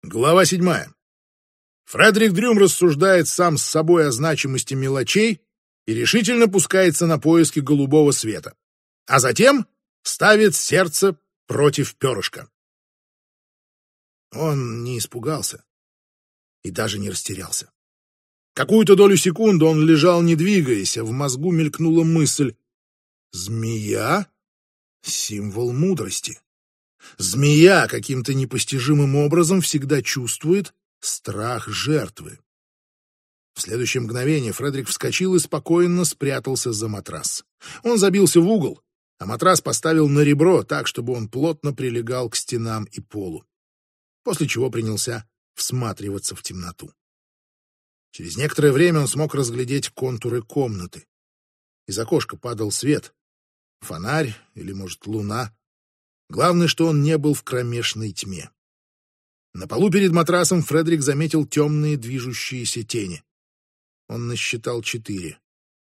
Глава 7. Фредерик Дрюм рассуждает сам с собой о значимости мелочей и решительно пускается на поиски голубого света, а затем ставит сердце против перышка. Он не испугался и даже не растерялся. Какую-то долю секунды он лежал, не двигаясь, а в мозгу мелькнула мысль: змея — символ мудрости. Змея каким-то непостижимым образом всегда чувствует страх жертвы. В следующее мгновение Фредерик вскочил и спокойно спрятался за матрас. Он забился в угол, а матрас поставил на ребро так, чтобы он плотно прилегал к стенам и полу, после чего принялся всматриваться в темноту. Через некоторое время он смог разглядеть контуры комнаты. Из окошка падал свет. Фонарь или, может, луна. Главное, что он не был в кромешной тьме. На полу перед матрасом Фредерик заметил темные движущиеся тени. Он насчитал 4.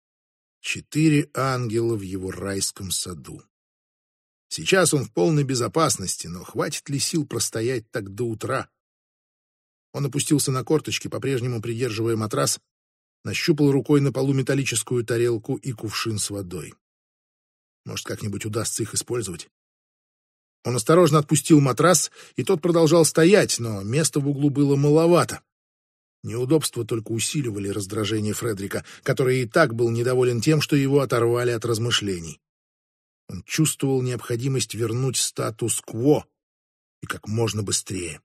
4 ангела в его райском саду. Сейчас он в полной безопасности, но хватит ли сил простоять так до утра? Он опустился на корточки, по-прежнему придерживая матрас, нащупал рукой на полу металлическую тарелку и кувшин с водой. Может, как-нибудь удастся их использовать? Он осторожно отпустил матрас, и тот продолжал стоять, но места в углу было маловато. Неудобства только усиливали раздражение Фредерика, который и так был недоволен тем, что его оторвали от размышлений. Он чувствовал необходимость вернуть статус-кво и как можно быстрее.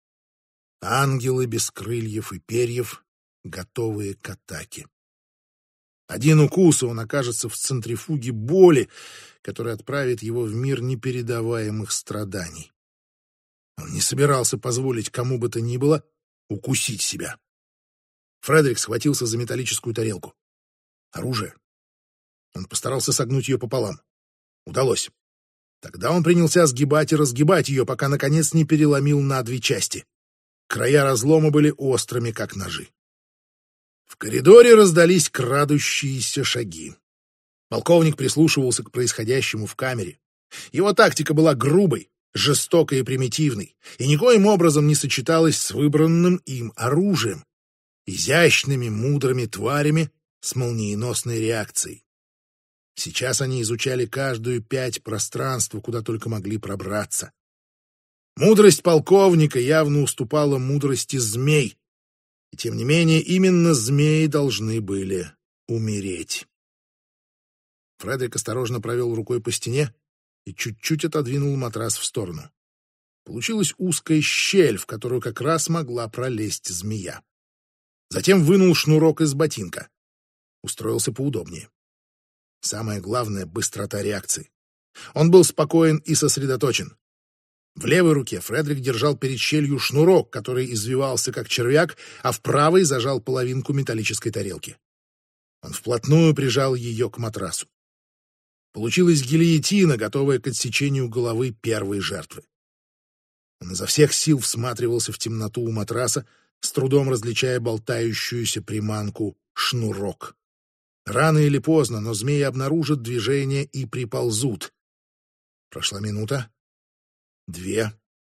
Ангелы без крыльев и перьев, готовые к атаке. Один укус, и он окажется в центрифуге боли, которая отправит его в мир непередаваемых страданий. Он не собирался позволить кому бы то ни было укусить себя. Фредерик схватился за металлическую тарелку. Оружие. Он постарался согнуть ее пополам. Удалось. Тогда он принялся сгибать и разгибать ее, пока, наконец, не переломил на 2 части. Края разлома были острыми, как ножи. В коридоре раздались крадущиеся шаги. Полковник прислушивался к происходящему в камере. Его тактика была грубой, жестокой и примитивной, и никоим образом не сочеталась с выбранным им оружием, изящными, мудрыми тварями с молниеносной реакцией. Сейчас они изучали каждую пять пространства, куда только могли пробраться. Мудрость полковника явно уступала мудрости змей, и тем не менее именно змеи должны были умереть. Фредерик осторожно провел рукой по стене и чуть-чуть отодвинул матрас в сторону. Получилась узкая щель, в которую как раз могла пролезть змея. Затем вынул шнурок из ботинка. Устроился поудобнее. Самое главное — быстрота реакции. Он был спокоен и сосредоточен. В левой руке Фредерик держал перед щелью шнурок, который извивался как червяк, а в правой зажал половинку металлической тарелки. Он вплотную прижал ее к матрасу. Получилась гильотина, готовая к отсечению головы первой жертвы. Он изо всех сил всматривался в темноту у матраса, с трудом различая болтающуюся приманку шнурок. Рано или поздно, но змеи обнаружат движение и приползут. Прошла минута. 2.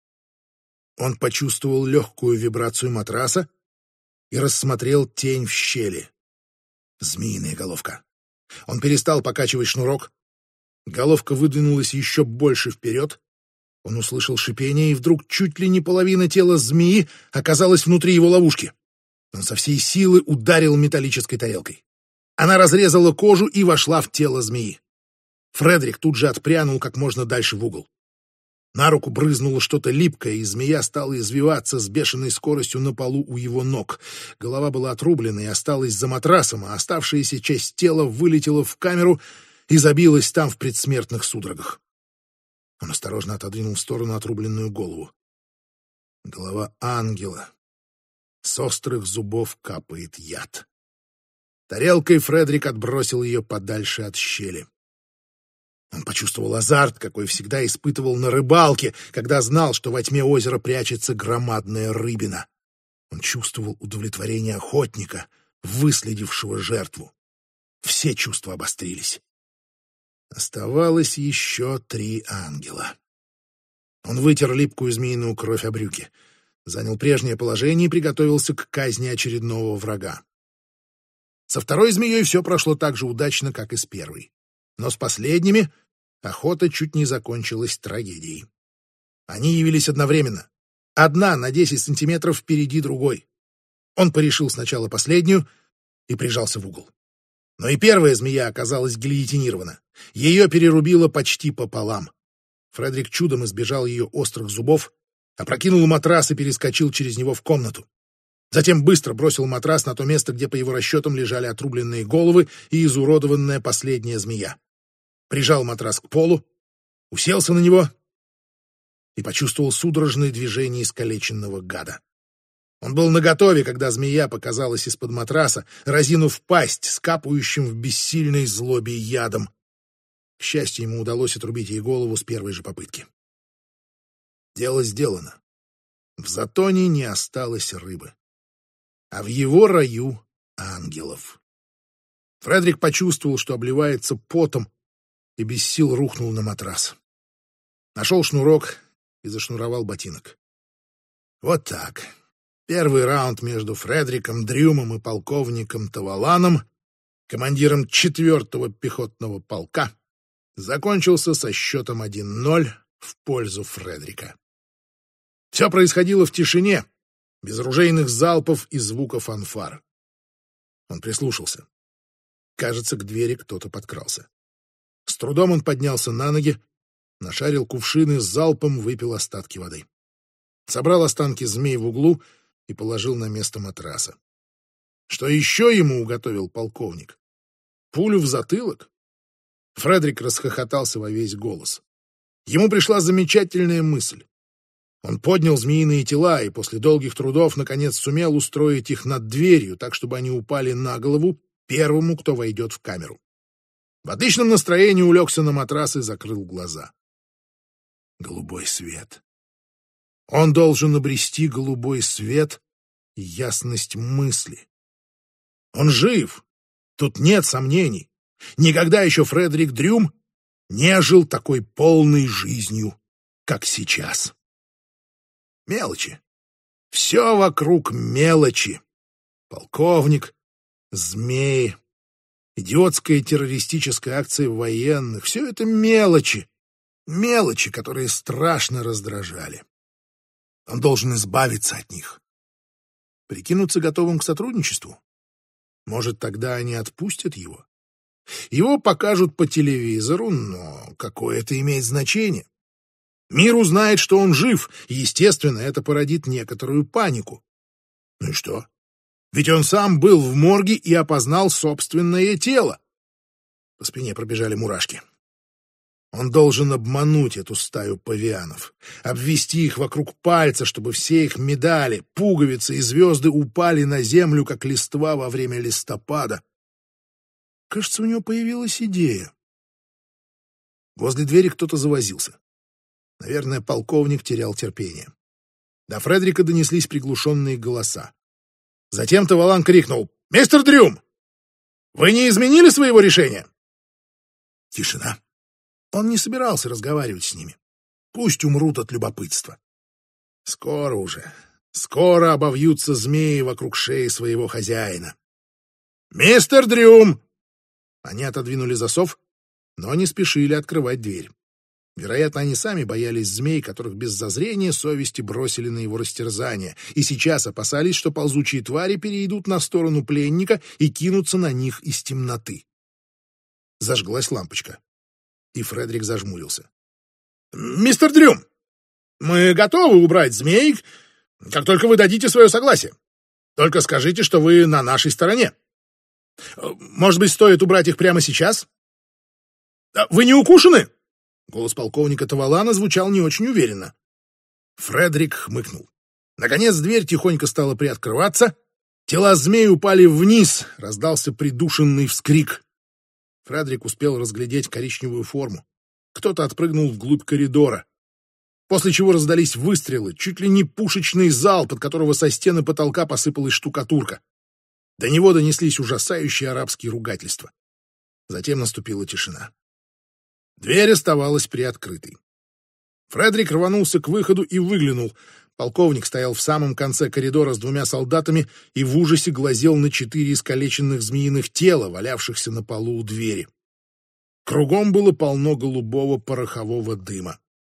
Он почувствовал легкую вибрацию матраса и рассмотрел тень в щели. Змеиная головка. Он перестал покачивать шнурок. Головка выдвинулась еще больше вперед. Он услышал шипение, и вдруг чуть ли не половина тела змеи оказалась внутри его ловушки. Он со всей силы ударил металлической тарелкой. Она разрезала кожу и вошла в тело змеи. Фредерик тут же отпрянул как можно дальше в угол. На руку брызнуло что-то липкое, и змея стала извиваться с бешеной скоростью на полу у его ног. Голова была отрублена и осталась за матрасом, а оставшаяся часть тела вылетела в камеру и забилась там в предсмертных судорогах. Он осторожно отодвинул в сторону отрубленную голову. Голова ангела. С острых зубов капает яд. Тарелкой Фредерик отбросил ее подальше от щели. Он почувствовал азарт, какой всегда испытывал на рыбалке, когда знал, что во тьме озера прячется громадная рыбина. Он чувствовал удовлетворение охотника, выследившего жертву. Все чувства обострились. Оставалось еще 3 ангела. Он вытер липкую змеиную кровь о брюки. занял прежнее положение и приготовился к казни очередного врага. Со второй змеей все прошло так же удачно, как и с первой. Но с последними охота чуть не закончилась трагедией. Они явились одновременно. Одна на 10 сантиметров впереди другой. Он порешил сначала последнюю и прижался в угол. Но и первая змея оказалась гильотинирована. Ее перерубило почти пополам. Фредерик чудом избежал ее острых зубов, опрокинул матрас и перескочил через него в комнату. Затем быстро бросил матрас на то место, где, по его расчетам, лежали отрубленные головы и изуродованная последняя змея. Прижал матрас к полу, уселся на него и почувствовал судорожные движения искалеченного гада. Он был наготове, когда змея показалась из-под матраса, разинув пасть с капающим в бессильной злобе ядом. К счастью, ему удалось отрубить ей голову с первой же попытки. Дело сделано. В затоне не осталось рыбы. А в его раю ангелов. Фредерик почувствовал, что обливается потом, и без сил рухнул на матрас. Нашел шнурок и зашнуровал ботинок. Вот так. Первый раунд между Фредериком Дрюмом и полковником Таваланом, командиром 4-го пехотного полка, закончился со счетом 1-0 в пользу Фредерика. Все происходило в тишине, без оружейных залпов и звука фанфар. Он прислушался. Кажется, к двери кто-то подкрался. С трудом он поднялся на ноги, нашарил кувшин и с залпом выпил остатки воды. Собрал останки змей в углу и положил на место матраса. Что еще ему уготовил полковник? Пулю в затылок? Фредерик расхохотался во весь голос. Ему пришла замечательная мысль. Он поднял змеиные тела и после долгих трудов наконец сумел устроить их над дверью, так, чтобы они упали на голову первому, кто войдет в камеру. В отличном настроении улегся на матрас и закрыл глаза. Голубой свет. Он должен обрести голубой свет и ясность мысли. Он жив. Тут нет сомнений. Никогда еще Фредерик Дрюм не жил такой полной жизнью, как сейчас. Мелочи. Все вокруг мелочи. Полковник, змеи, идиотская террористическая акция военных. Все это мелочи. Мелочи, которые страшно раздражали. Он должен избавиться от них. Прикинуться готовым к сотрудничеству. Может, тогда они отпустят его? Его покажут по телевизору, но какое это имеет значение? Мир узнает, что он жив, и, естественно, это породит некоторую панику. Ну и что? Ведь он сам был в морге и опознал собственное тело. По спине пробежали мурашки. Он должен обмануть эту стаю павианов, обвести их вокруг пальца, чтобы все их медали, пуговицы и звезды упали на землю, как листва во время листопада. Кажется, у него появилась идея. Возле двери кто-то завозился. Наверное, полковник терял терпение. До Фредерика донеслись приглушенные голоса. Затем Тавалан крикнул: «Мистер Дрюм! Вы не изменили своего решения?» Тишина. Он не собирался разговаривать с ними. Пусть умрут от любопытства. Скоро уже. Скоро обовьются змеи вокруг шеи своего хозяина. «Мистер Дрюм!» Они отодвинули засов, но не спешили открывать дверь. Вероятно, они сами боялись змей, которых без зазрения совести бросили на его растерзание, и сейчас опасались, что ползучие твари перейдут на сторону пленника и кинутся на них из темноты. Зажглась лампочка, и Фредерик зажмурился. «Мистер Дрюм, мы готовы убрать змей, как только вы дадите свое согласие. Только скажите, что вы на нашей стороне. Может быть, стоит убрать их прямо сейчас? Вы не укушены?» Голос полковника Тавалана звучал не очень уверенно. Фредерик хмыкнул. Наконец дверь тихонько стала приоткрываться. Тела змей упали вниз. Раздался придушенный вскрик. Фредерик успел разглядеть коричневую форму. Кто-то отпрыгнул вглубь коридора. После чего раздались выстрелы, чуть ли не пушечный залп, от которого со стены потолка посыпалась штукатурка. До него донеслись ужасающие арабские ругательства. Затем наступила тишина. Дверь оставалась приоткрытой. Фредерик рванулся к выходу и выглянул. Полковник стоял в самом конце коридора с двумя солдатами и в ужасе глазел на 4 искалеченных змеиных тела, валявшихся на полу у двери. Кругом было полно голубого порохового дыма.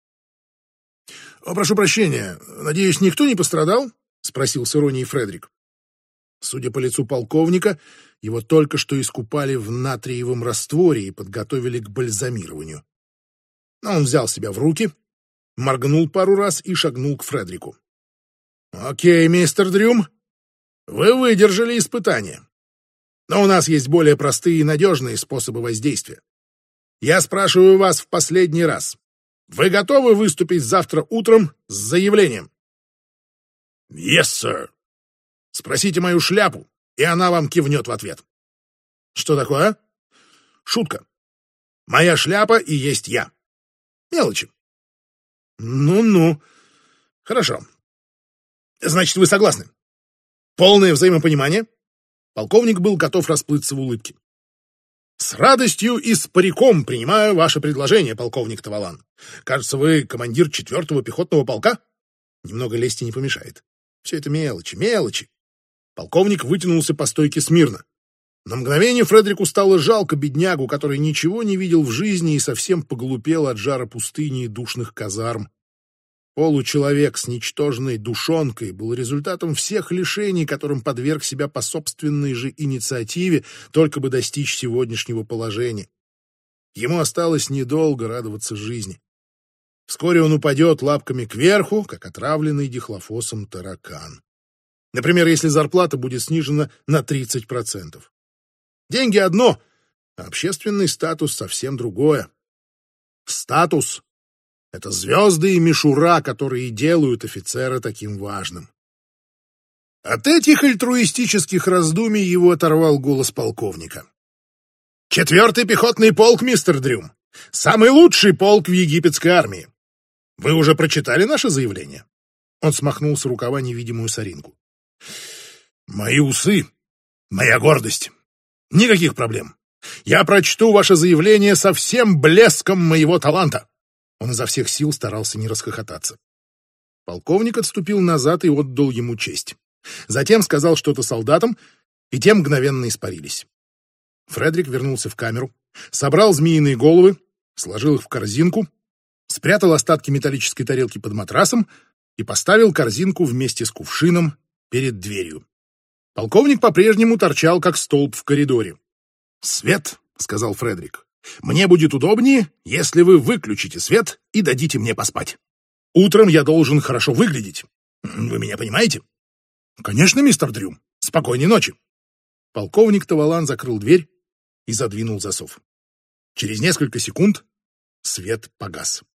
«Прошу прощения, надеюсь, никто не пострадал?» — спросил с иронией Фредерик. Судя по лицу полковника, его только что искупали в натриевом растворе и подготовили к бальзамированию. Но он взял себя в руки, моргнул пару раз и шагнул к Фредерику. «Окей, мистер Дрюм, вы выдержали испытание. Но у нас есть более простые и надежные способы воздействия. Я спрашиваю вас в последний раз. Вы готовы выступить завтра утром с заявлением?» «Yes, sir». «Спросите мою шляпу, и она вам кивнет в ответ». «Что такое?» «Шутка. Моя шляпа и есть я. Мелочи». «Ну-ну. Хорошо. Значит, вы согласны? Полное взаимопонимание?» Полковник был готов расплыться в улыбке. «С радостью и с париком принимаю ваше предложение, полковник Тавалан. Кажется, вы командир 4-го пехотного полка?» Немного лести не помешает. Все это мелочи, мелочи. Полковник вытянулся по стойке смирно. На мгновение Фредерику стало жалко беднягу, который ничего не видел в жизни и совсем поглупел от жара пустыни и душных казарм. Получеловек с ничтожной душонкой был результатом всех лишений, которым подверг себя по собственной же инициативе, только бы достичь сегодняшнего положения. Ему осталось недолго радоваться жизни. Вскоре он упадет лапками кверху, как отравленный дихлофосом таракан. Например, если зарплата будет снижена на 30%. Деньги одно, а общественный статус совсем другое. Статус — это звезды и мишура, которые делают офицера таким важным. От этих альтруистических раздумий его оторвал голос полковника. 4-й пехотный полк, мистер Дрюм. Самый лучший полк в египетской армии. Вы уже прочитали наше заявление?» Он смахнул с рукава невидимую соринку. «Мои усы — моя гордость. Никаких проблем. Я прочту ваше заявление со всем блеском моего таланта». Он изо всех сил старался не расхохотаться. Полковник отступил назад и отдал ему честь. Затем сказал что-то солдатам, и те мгновенно испарились. Фредерик вернулся в камеру, собрал змеиные головы, сложил их в корзинку, спрятал остатки металлической тарелки под матрасом и поставил корзинку вместе с кувшином перед дверью. Полковник по-прежнему торчал, как столб в коридоре. «Свет», — сказал Фредерик, — «мне будет удобнее, если вы выключите свет и дадите мне поспать. Утром я должен хорошо выглядеть. Вы меня понимаете?» «Конечно, мистер Дрюм. Спокойной ночи». Полковник Тавалан закрыл дверь и задвинул засов. Через несколько секунд свет погас.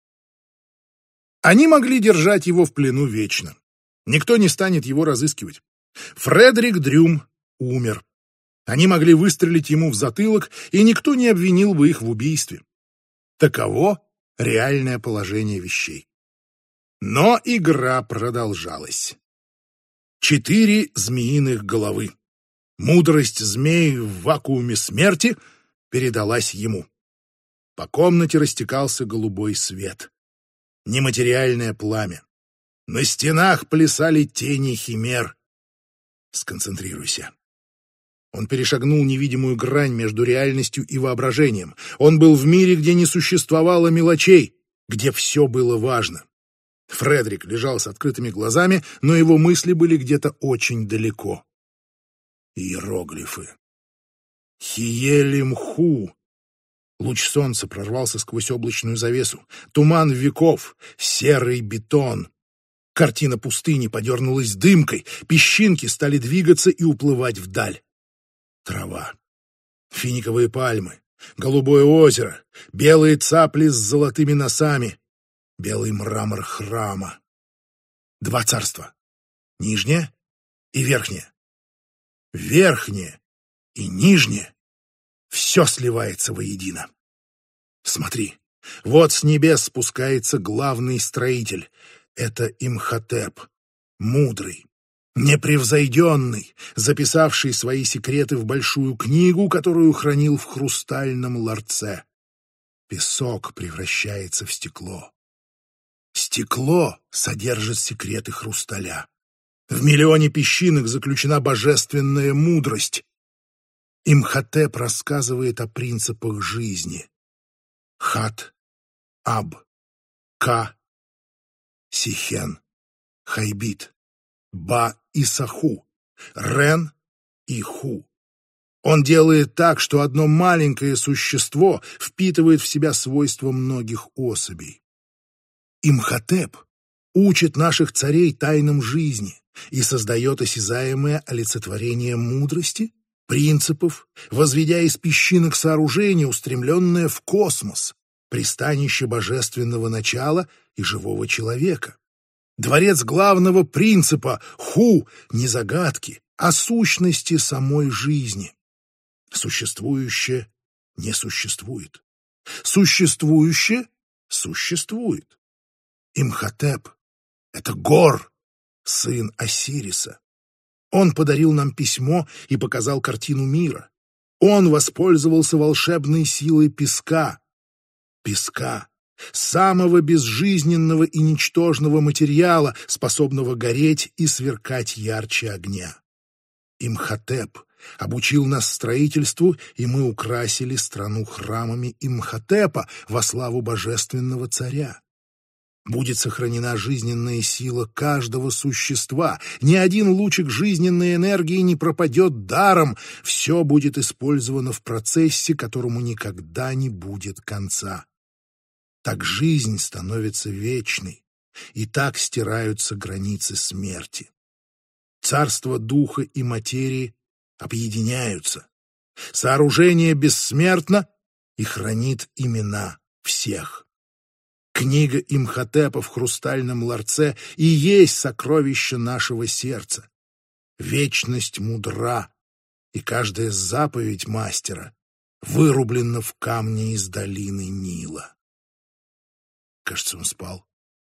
Они могли держать его в плену вечно. Никто не станет его разыскивать. Фредерик Дрюм умер. Они могли выстрелить ему в затылок, и никто не обвинил бы их в убийстве. Таково реальное положение вещей. Но игра продолжалась. 4 змеиных головы. Мудрость змей в вакууме смерти передалась ему. По комнате растекался голубой свет. Нематериальное пламя. На стенах плясали тени химер. Сконцентрируйся. Он перешагнул невидимую грань между реальностью и воображением. Он был в мире, где не существовало мелочей, где все было важно. Фредерик лежал с открытыми глазами, но его мысли были где-то очень далеко. Иероглифы. Хиелимху. Луч солнца прорвался сквозь облачную завесу. Туман веков, серый бетон. Картина пустыни подернулась дымкой, песчинки стали двигаться и уплывать вдаль. Трава, финиковые пальмы, голубое озеро, белые цапли с золотыми носами, белый мрамор храма. 2 царства. Нижнее и верхнее. Верхнее и нижнее. Все сливается воедино. Смотри, вот с небес спускается главный строитель. Это Имхотеп, мудрый, непревзойденный, записавший свои секреты в большую книгу, которую хранил в хрустальном ларце. Песок превращается в стекло. Стекло содержит секреты хрусталя. В миллионе песчинок заключена божественная мудрость. Имхотеп рассказывает о принципах жизни. Хат, Аб, Ка, Сихен, Хайбит, Ба и Саху, Рен и Ху. Он делает так, что одно маленькое существо впитывает в себя свойства многих особей. Имхотеп учит наших царей тайнам жизни и создает осязаемое олицетворение мудрости, принципов, возведя из песчинок сооружение, устремленное в космос, пристанище божественного начала и живого человека. Дворец главного принципа Ху не загадки, а сущности самой жизни. Существующее не существует. Существующее существует. Имхотеп — это Гор, сын Осириса. Он подарил нам письмо и показал картину мира. Он воспользовался волшебной силой песка. Песка, самого безжизненного и ничтожного материала, способного гореть и сверкать ярче огня. Имхотеп обучил нас строительству, и мы украсили страну храмами Имхотепа во славу божественного царя. Будет сохранена жизненная сила каждого существа. Ни один лучик жизненной энергии не пропадет даром. Все будет использовано в процессе, которому никогда не будет конца. Так жизнь становится вечной, и так стираются границы смерти. Царство духа и материи объединяются. Сооружение бессмертно и хранит имена всех. Книга Имхотепа в хрустальном ларце и есть сокровище нашего сердца. Вечность мудра, и каждая заповедь мастера вырублена в камне из долины Нила. Кажется, он спал.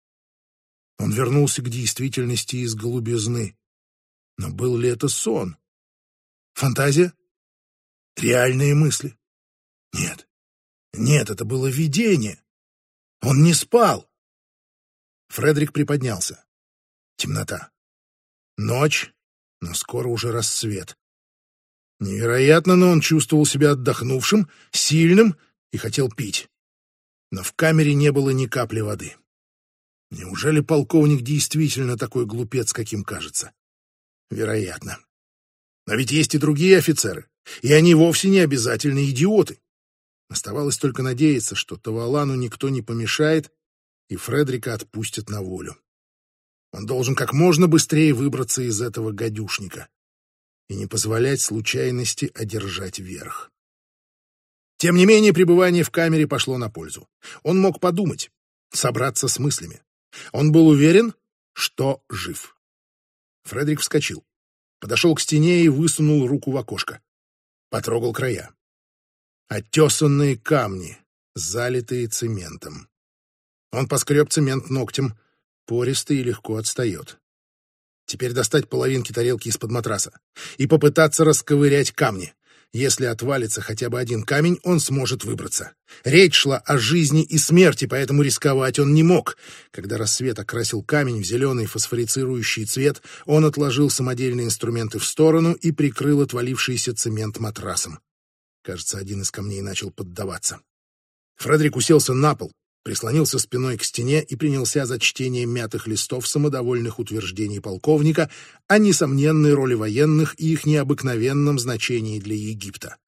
Он вернулся к действительности из голубизны. Но был ли это сон? Фантазия? Реальные мысли? Нет. Нет, это было видение. Он не спал. Фредерик приподнялся. Темнота. Ночь, но скоро уже рассвет. Невероятно, но он чувствовал себя отдохнувшим, сильным и хотел пить. Но в камере не было ни капли воды. Неужели полковник действительно такой глупец, каким кажется? Вероятно. Но ведь есть и другие офицеры, и они вовсе не обязательно идиоты. Оставалось только надеяться, что Тавалану никто не помешает, и Фредерика отпустят на волю. Он должен как можно быстрее выбраться из этого гадюшника и не позволять случайности одержать верх. Тем не менее, пребывание в камере пошло на пользу. Он мог подумать, собраться с мыслями. Он был уверен, что жив. Фредерик вскочил, подошел к стене и высунул руку в окошко. Потрогал края. Оттесанные камни, залитые цементом. Он поскреб цемент ногтем, пористый и легко отстает. Теперь достать половинки тарелки из-под матраса и попытаться расковырять камни. Если отвалится хотя бы один камень, он сможет выбраться. Речь шла о жизни и смерти, поэтому рисковать он не мог. Когда рассвет окрасил камень в зеленый фосфорицирующий цвет, он отложил самодельные инструменты в сторону и прикрыл отвалившийся цемент матрасом. Кажется, один из камней начал поддаваться. Фредерик уселся на пол, прислонился спиной к стене и принялся за чтение мятых листов самодовольных утверждений полковника о несомненной роли военных и их необыкновенном значении для Египта.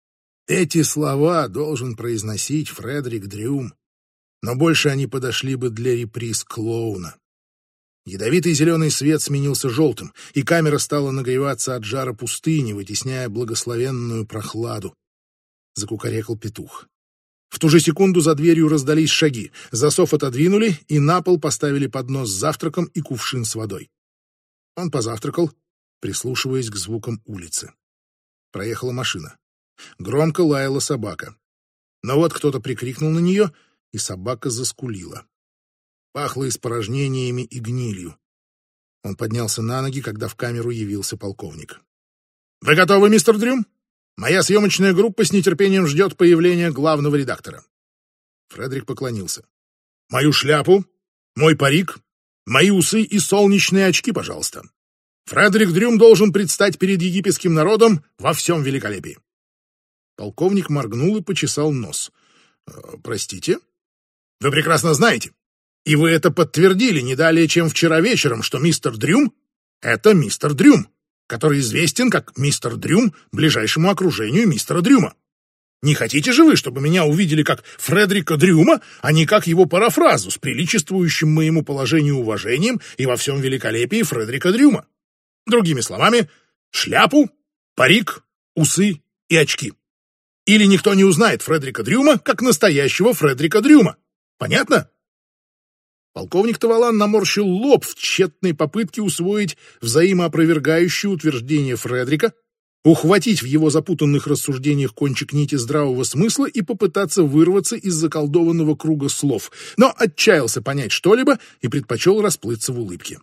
Эти слова должен произносить Фредерик Дрюм, но больше они подошли бы для реприз клоуна. Ядовитый зеленый свет сменился желтым, и камера стала нагреваться от жара пустыни, вытесняя благословенную прохладу. Закукарекал петух. В ту же секунду за дверью раздались шаги, засов отодвинули, и на пол поставили поднос с завтраком и кувшин с водой. Он позавтракал, прислушиваясь к звукам улицы. Проехала машина. Громко лаяла собака. Но вот кто-то прикрикнул на нее, и собака заскулила. Пахло испорожнениями и гнилью. Он поднялся на ноги, когда в камеру явился полковник. «Вы готовы, мистер Дрюм? Моя съемочная группа с нетерпением ждет появления главного редактора». Фредерик поклонился. «Мою шляпу?» мой парик, мои усы и солнечные очки, пожалуйста. Фредерик Дрюм должен предстать перед египетским народом во всем великолепии». Полковник моргнул и почесал нос. «Простите? Вы прекрасно знаете, и вы это подтвердили не далее, чем вчера вечером, что мистер Дрюм — это мистер Дрюм, который известен как мистер Дрюм ближайшему окружению мистера Дрюма. Не хотите же вы, чтобы меня увидели как Фредерика Дрюма, а не как его парафразу с приличествующим моему положению уважением и во всем великолепии Фредерика Дрюма? Другими словами, шляпу, парик, усы и очки. Или никто не узнает Фредерика Дрюма как настоящего Фредерика Дрюма. Понятно?» Полковник Тавалан наморщил лоб в тщетной попытке усвоить взаимоопровергающее утверждение Фредерика, ухватить в его запутанных рассуждениях кончик нити здравого смысла и попытаться вырваться из заколдованного круга слов, но отчаялся понять что-либо и предпочел расплыться в улыбке.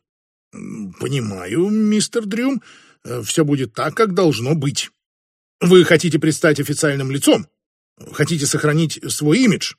«Понимаю, мистер Дрюм, все будет так, как должно быть. Вы хотите предстать официальным лицом? Хотите сохранить свой имидж?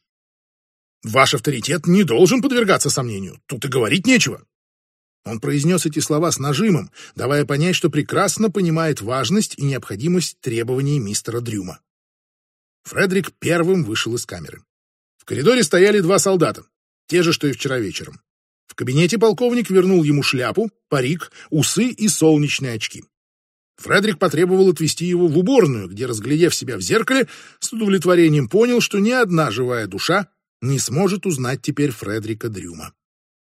Ваш авторитет не должен подвергаться сомнению. Тут и говорить нечего». Он произнес эти слова с нажимом, давая понять, что прекрасно понимает важность и необходимость требований мистера Дрюма. Фредерик первым вышел из камеры. В коридоре стояли два солдата, те же, что и вчера вечером. В кабинете полковник вернул ему шляпу, парик, усы и солнечные очки. Фредерик потребовал отвезти его в уборную, где, разглядев себя в зеркале, с удовлетворением понял, что ни одна живая душа не сможет узнать теперь Фредерика Дрюма.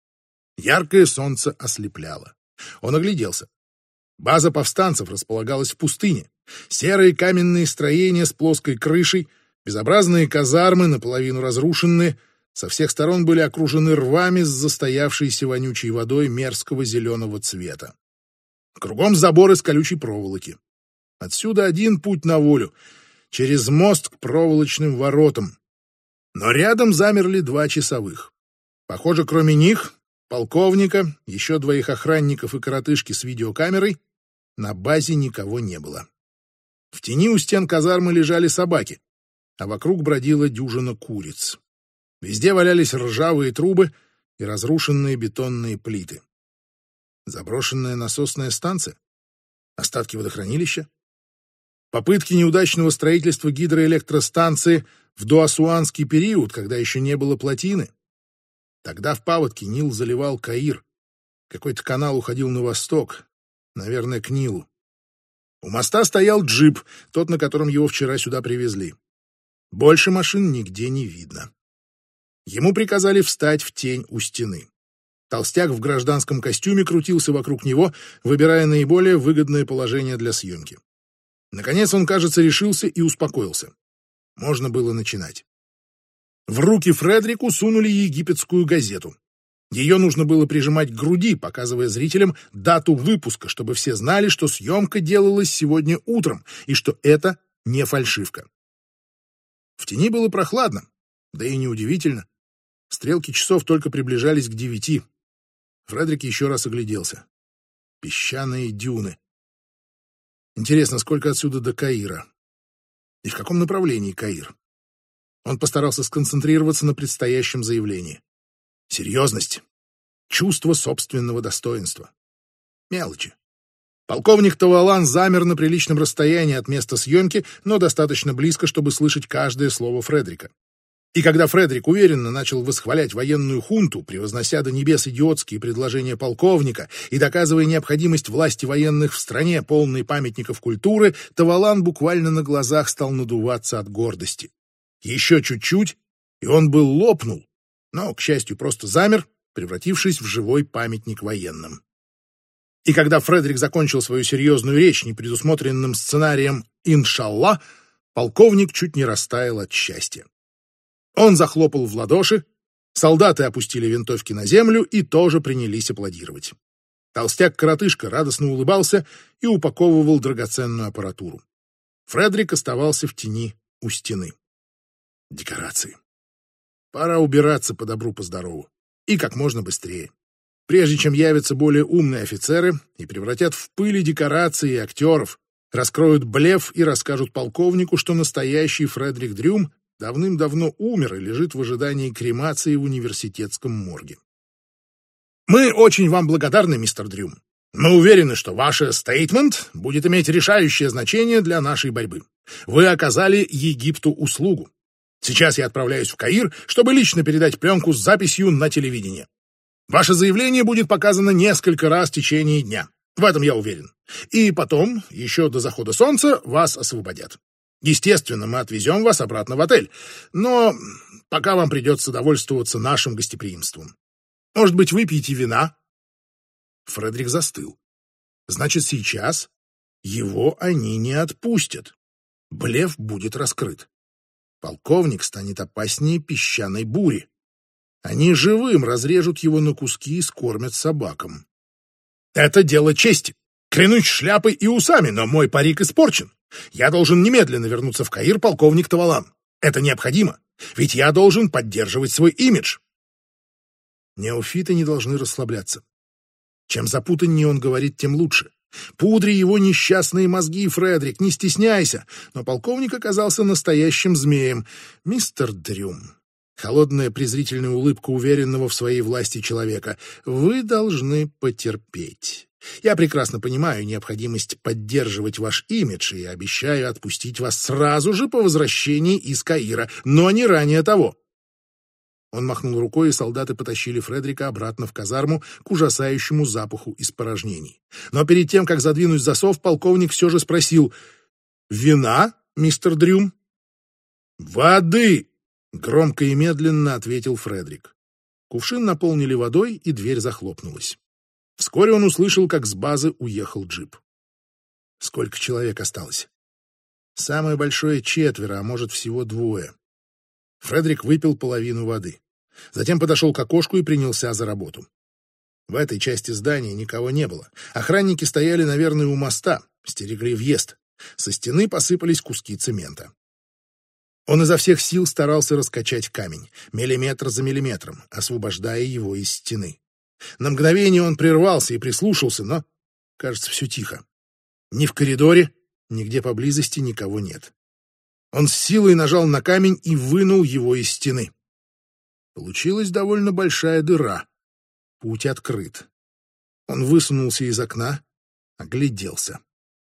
Яркое солнце ослепляло. Он огляделся. База повстанцев располагалась в пустыне. Серые каменные строения с плоской крышей, безобразные казармы, наполовину разрушенные, со всех сторон были окружены рвами с застоявшейся вонючей водой мерзкого зеленого цвета. Кругом забор из колючей проволоки. Отсюда один путь на волю, через мост к проволочным воротам. Но рядом замерли два часовых. Похоже, кроме них, полковника, еще двоих охранников и коротышки с видеокамерой, на базе никого не было. В тени у стен казармы лежали собаки, а вокруг бродила дюжина куриц. Везде валялись ржавые трубы и разрушенные бетонные плиты. Заброшенная насосная станция? Остатки водохранилища? Попытки неудачного строительства гидроэлектростанции в доассуанский период, когда еще не было плотины? Тогда в паводке Нил заливал Каир. Какой-то канал уходил на восток, наверное, к Нилу. У моста стоял джип, тот, на котором его вчера сюда привезли. Больше машин нигде не видно. Ему приказали встать в тень у стены. Толстяк в гражданском костюме крутился вокруг него, выбирая наиболее выгодное положение для съемки. Наконец он, кажется, решился и успокоился. Можно было начинать. В руки Фредерику сунули египетскую газету. Ее нужно было прижимать к груди, показывая зрителям дату выпуска, чтобы все знали, что съемка делалась сегодня утром и что это не фальшивка. В тени было прохладно, да и неудивительно. Стрелки часов только приближались к 9. Фредерик еще раз огляделся. Песчаные дюны. Интересно, сколько отсюда до Каира? И в каком направлении Каир? Он постарался сконцентрироваться на предстоящем заявлении. Серьезность. Чувство собственного достоинства. Мелочи. Полковник Тавалан замер на приличном расстоянии от места съемки, но достаточно близко, чтобы слышать каждое слово Фредерика. И когда Фредерик уверенно начал восхвалять военную хунту, превознося до небес идиотские предложения полковника и доказывая необходимость власти военных в стране, полной памятников культуры, Тавалан буквально на глазах стал надуваться от гордости. Еще чуть-чуть, и он бы лопнул, но, к счастью, просто замер, превратившись в живой памятник военным. И когда Фредерик закончил свою серьезную речь непредусмотренным сценарием «Иншалла», полковник чуть не растаял от счастья. Он захлопал в ладоши, солдаты опустили винтовки на землю и тоже принялись аплодировать. Толстяк-коротышка радостно улыбался и упаковывал драгоценную аппаратуру. Фредерик оставался в тени у стены. Декорации. Пора убираться по добру, по здорову. И как можно быстрее. Прежде чем явятся более умные офицеры и превратят в пыли декорации и актеров, раскроют блеф и расскажут полковнику, что настоящий Фредерик Дрюм давным-давно умер и лежит в ожидании кремации в университетском морге. Мы очень вам благодарны, мистер Дрюм. Мы уверены, что ваше стейтмент будет иметь решающее значение для нашей борьбы. Вы оказали Египту услугу. Сейчас я отправляюсь в Каир, чтобы лично передать пленку с записью на телевидение. Ваше заявление будет показано несколько раз в течение дня. В этом я уверен. И потом, еще до захода солнца, вас освободят. Естественно, мы отвезем вас обратно в отель, но пока вам придется довольствоваться нашим гостеприимством. Может быть, выпьете вина?» Фредерик застыл. Значит, сейчас его они не отпустят. Блеф будет раскрыт. Полковник станет опаснее песчаной бури. Они живым разрежут его на куски и скормят собакам. Это дело чести. Клянусь шляпой и усами, но мой парик испорчен. Я должен немедленно вернуться в Каир, полковник Тавалан. Это необходимо, ведь я должен поддерживать свой имидж. Неофиты не должны расслабляться. Чем запутаннее он говорит, тем лучше. Пудри его несчастные мозги, Фредерик, не стесняйся. Но полковник оказался настоящим змеем. Мистер Дрюм, холодная презрительная улыбка уверенного в своей власти человека, вы должны потерпеть. Я прекрасно понимаю необходимость поддерживать ваш имидж и обещаю отпустить вас сразу же по возвращении из Каира, но не ранее того. Он махнул рукой, и солдаты потащили Фредерика обратно в казарму к ужасающему запаху испорожнений. Но перед тем, как задвинуть засов, полковник все же спросил: «Вина, мистер Дрюм?» «Воды!» — громко и медленно ответил Фредерик. Кувшин наполнили водой, и дверь захлопнулась. Вскоре он услышал, как с базы уехал джип. Сколько человек осталось? Самое большое 4, а может всего 2. Фредерик выпил половину воды. Затем подошел к окошку и принялся за работу. В этой части здания никого не было. Охранники стояли, наверное, у моста, стерегли въезд. Со стены посыпались куски цемента. Он изо всех сил старался раскачать камень, миллиметр за миллиметром, освобождая его из стены. На мгновение он прервался и прислушался, но, кажется, все тихо. Ни в коридоре, нигде поблизости никого нет. Он с силой нажал на камень и вынул его из стены. Получилась довольно большая дыра. Путь открыт. Он высунулся из окна, огляделся.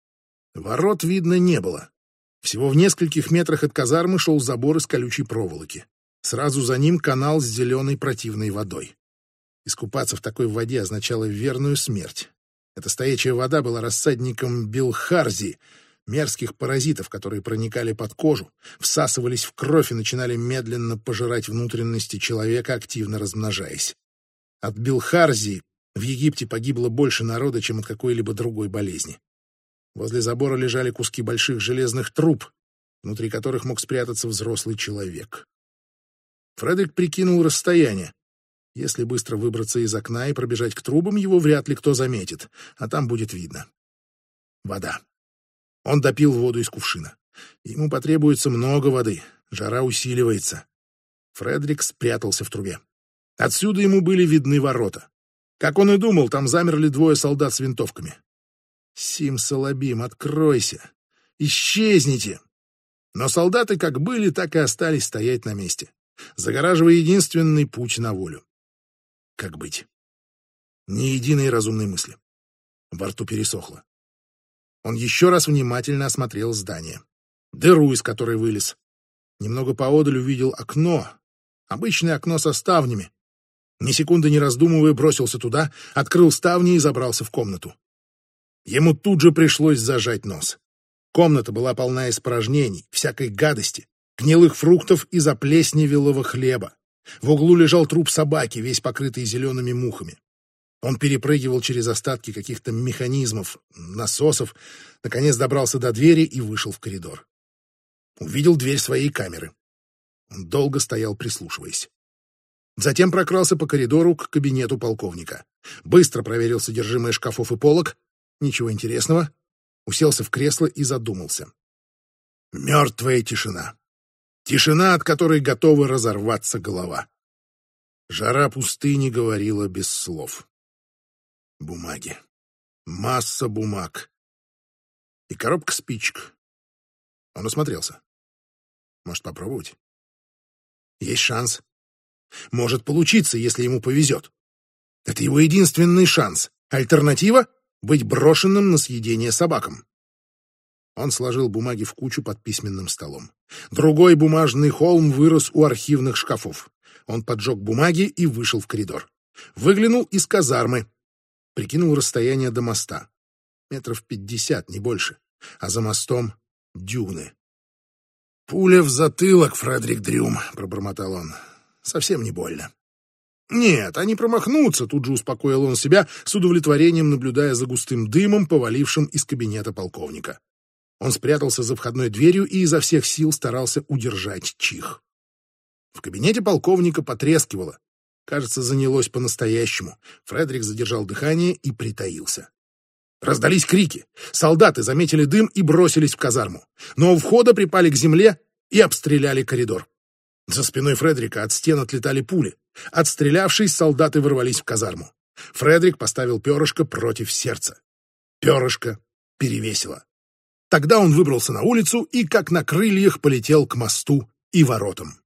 Ворот видно не было. Всего в нескольких метрах от казармы шел забор из колючей проволоки. Сразу за ним канал с зеленой противной водой. Искупаться в такой воде означало верную смерть. Эта стоячая вода была рассадником билхарзии, мерзких паразитов, которые проникали под кожу, всасывались в кровь и начинали медленно пожирать внутренности человека, активно размножаясь. От билхарзии в Египте погибло больше народа, чем от какой-либо другой болезни. Возле забора лежали куски больших железных труб, внутри которых мог спрятаться взрослый человек. Фредерик прикинул расстояние. Если быстро выбраться из окна и пробежать к трубам, его вряд ли кто заметит, а там будет видно. Вода. Он допил воду из кувшина. Ему потребуется много воды, жара усиливается. Фредерик спрятался в трубе. Отсюда ему были видны ворота. Как он и думал, там замерли 2 солдат с винтовками. «Сим-Салабим, откройся! Исчезните!» Но солдаты как были, так и остались стоять на месте, загораживая единственный путь на волю. Как быть? Ни единой разумной мысли. Во рту пересохло. Он еще раз внимательно осмотрел здание. Дыру, из которой вылез. Немного поодаль увидел окно. Обычное окно со ставнями. Ни секунды не раздумывая, бросился туда, открыл ставни и забрался в комнату. Ему тут же пришлось зажать нос. Комната была полна испражнений, всякой гадости, гнилых фруктов и заплесневелого хлеба. В углу лежал труп собаки, весь покрытый зелеными мухами. Он перепрыгивал через остатки каких-то механизмов, насосов, наконец добрался до двери и вышел в коридор. Увидел дверь своей камеры. Он долго стоял, прислушиваясь. Затем прокрался по коридору к кабинету полковника. Быстро проверил содержимое шкафов и полок. Ничего интересного. Уселся в кресло и задумался. Мертвая тишина. Тишина, от которой готова разорваться голова. Жара пустыни говорила без слов. Бумаги. Масса бумаг. И коробка спичек. Он осмотрелся. Может, попробовать? Есть шанс. Может получиться, если ему повезет. Это его единственный шанс. Альтернатива — быть брошенным на съедение собакам. Он сложил бумаги в кучу под письменным столом. Другой бумажный холм вырос у архивных шкафов. Он поджег бумаги и вышел в коридор. Выглянул из казармы. Прикинул расстояние до моста. 50 метров, не больше. А за мостом — дюны. «Пуля в затылок, Фредерик Дрюм», — пробормотал он. «Совсем не больно». «Нет, они промахнутся», — тут же успокоил он себя, с удовлетворением наблюдая за густым дымом, повалившим из кабинета полковника. Он спрятался за входной дверью и изо всех сил старался удержать чих. В кабинете полковника потрескивало. Кажется, занялось по-настоящему. Фредерик задержал дыхание и притаился. Раздались крики. Солдаты заметили дым и бросились в казарму. Но у входа припали к земле и обстреляли коридор. За спиной Фредерика от стен отлетали пули. Отстрелявшись, солдаты ворвались в казарму. Фредерик поставил перышко против сердца. Перышко перевесило. Тогда он выбрался на улицу и, как на крыльях, полетел к мосту и воротам.